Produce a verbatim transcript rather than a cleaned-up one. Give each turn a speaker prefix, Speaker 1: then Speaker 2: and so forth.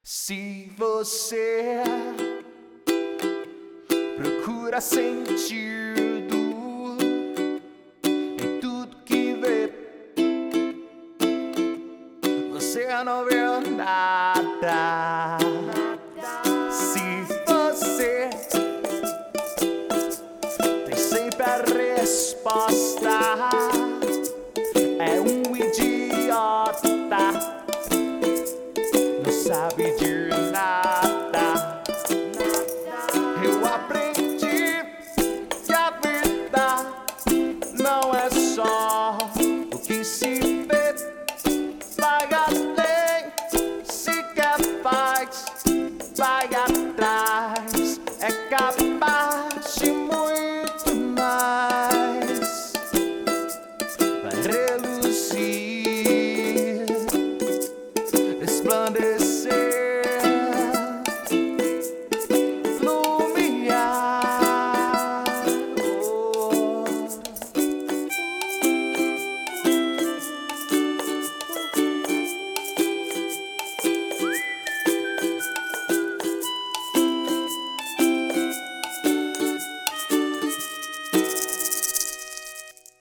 Speaker 1: Se você procura sentido em tudo que vê, você não vê nada. Se você tem sempre a resposta, é um idiota, não sabe de nada.